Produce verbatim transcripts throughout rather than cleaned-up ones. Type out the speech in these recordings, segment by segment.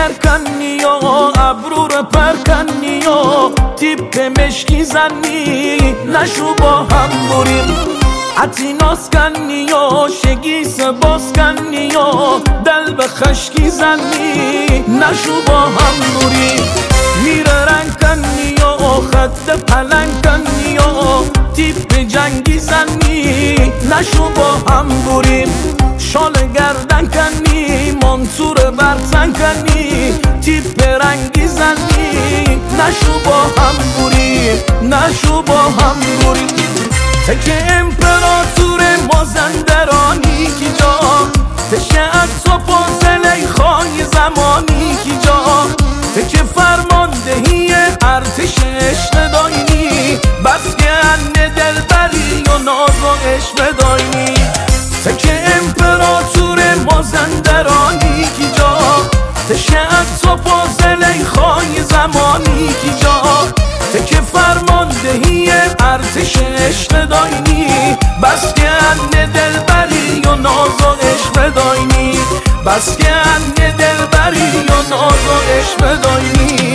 کنی و ابرو رو پر کنی و تیپ مشکی زنی نشو با هم بریم عطی ناز کنی و شگیس باز کنی و دل به خشکی زنی نشو با هم بریم میره رنگ کنی و خط پلنگ کنی و تیپ جنگی زنی نشو با هم بریم شال گردن کنی منصور برزن کنی تیپ رنگی زنی نشو با هم بریم نشو با هم بریم تکه امپراتور مازندرانی کی جا تشه عطا پازلی خواهی زمانی کی جا تکه فرماندهی ارتش عشق داینی بس که انه دلبری و ناز و عشق داینی تکه امپراتور مازندرانی کی جا تشه عطا پازلی خواهی زمانی کی جا تکه فرماندهی ارتش عشق داینی بس که انه دلبری و ناز و عشق داینی بس که انه دلبری و ناز و عشق داینی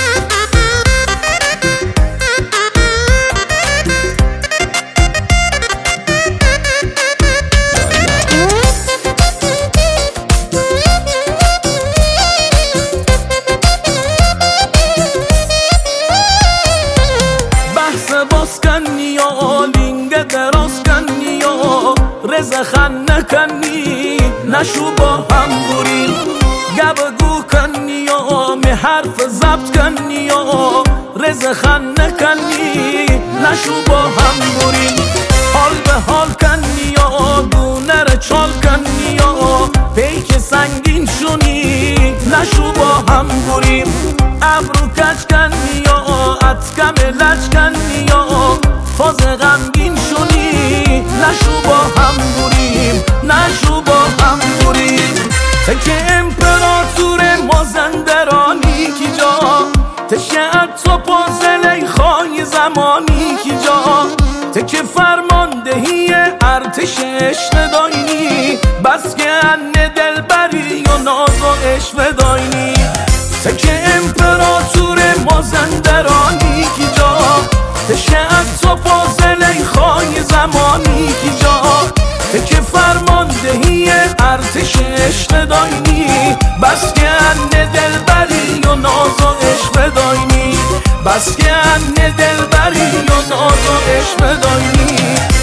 رزه خنه کنی نشو با هم بریم گب گو کنی و می حرف ضبط کنی و رزه خنه کنی نشو با هم بریم حال به حال کنی و دونه رو چال کنی و پیک سنگین شونی نشو با هم بریم ابرو کچ کنی و اتکم لچ کنی و فاز غمگین شونی نشو با هم بریم نشو با هم بریم تکه امپراتور مازندرانی کی جا تشه عطا پازلی خواهی زمانی کی جا تکه فرماندهی ارتش عشق داینی بس که انه دلبری و ناز و عشق داینی تکه امپراتور مازندرانی کی جا تشه عطا پازلی خواهی زمانی کی جا تکه فرماندهی ارتش عشق داینی بس که انه دلبری و ناز و عشق داینی بس که انه دلبری و ناز و عشق داینی